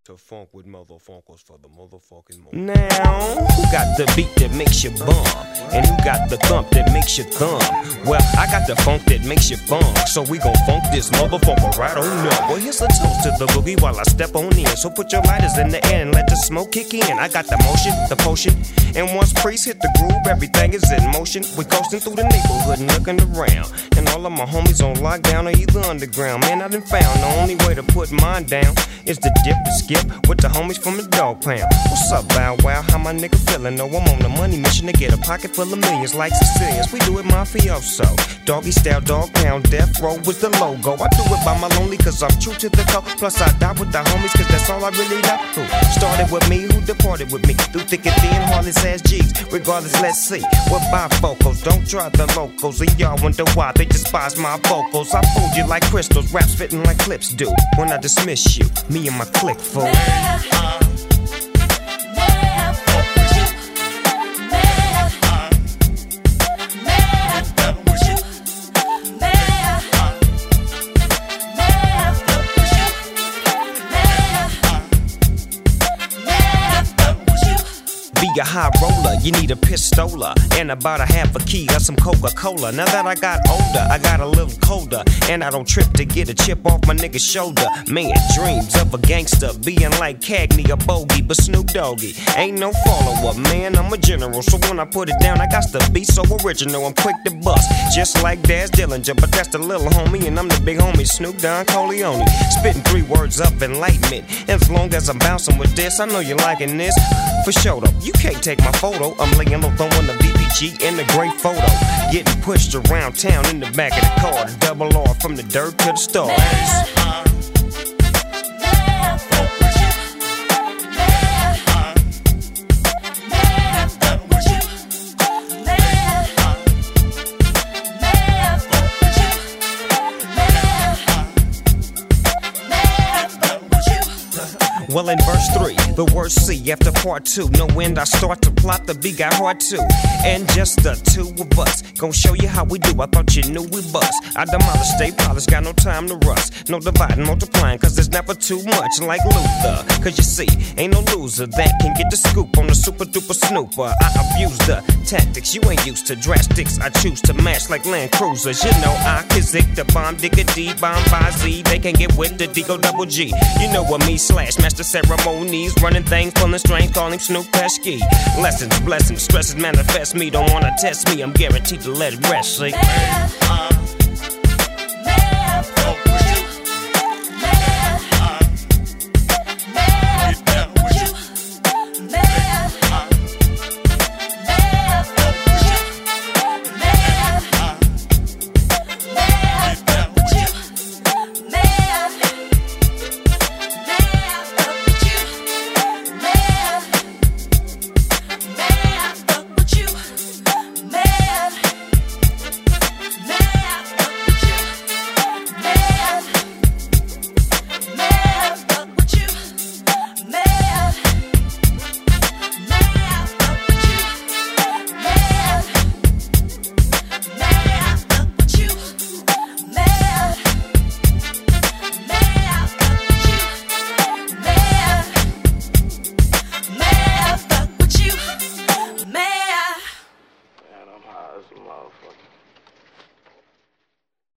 to funk with motherfuckers for the motherfucking moment. Now, who got the beat that makes you bum? And who got the thump that makes you thumb? Well, I got the funk that makes you funk, so we gon' funk this motherfucker right on up. Well, here's a toast to the boogie while I step on in. So put your lighters in the air and let the smoke kick in. I got the motion, the potion, and once Priest hit the groove, everything is in motion. We coasting through the neighborhood and looking around, and all of my homies on lockdown or either underground. Man, I done found the only way to put mine down is to dip and skip with the homies from the dog pound. What's up, Bow Wow? How my nigga feeling? No, I'm on the money mission to get a pocket full of millions like Sicilians. We do it mafioso. Doggy style, dog pound, death row with the logo. I do it by my lonely cause I'm true to the core. Plus I die with the homies cause that's all I really love. Who started with me, who departed with me? Through thick and thin, heartless ass G's. Regardless, let's see what bifocals. Don't try the locals, and y'all wonder why they despise my vocals. I fold you like crystals, raps fitting like clips do. When I dismiss you, me and my click fool. A high roller, you need a pistola and about a half a key of some Coca-Cola. Now that I got older, I got a little colder, and I don't trip to get a chip off my nigga's shoulder. Man, dreams of a gangster being like Cagney or Bogey, but Snoop Doggy ain't no follower, man. I'm a general, so when I put it down, I got to be so original. I'm quick to bust, just like Daz Dillinger, but that's the little homie, and I'm the big homie, Snoop Don Corleone. Spitting 3 words of enlightenment. As long as I'm bouncing with this, I know you're liking this. For sure though, you can't take my photo. I'm laying low throwing the BPG in the great photo. Getting pushed around town in the back of the car. The double R from the dirt to the stars. Well, in verse 3, the word C after part 2. No end, I start to plot, the beat got hard too. And just the two of us, gon' show you how we do. I thought you knew we bust. I demolish, stay polished, got no time to rust. No dividing, multiplying, cause there's never too much. Like Luther, cause you see, ain't no loser that can get the scoop on the super duper snooper. I abuse the tactics, you ain't used to drastics. I choose to match like Land Cruisers. You know I kizik the bomb, digga D, bomb by Z. They can get with the D-Go double G. You know what me slash master ceremonies, running things, pulling strings, calling Snoop Pesky. Lessons, blessings, stresses manifest me. Don't wanna test me, I'm guaranteed to let it rest. See?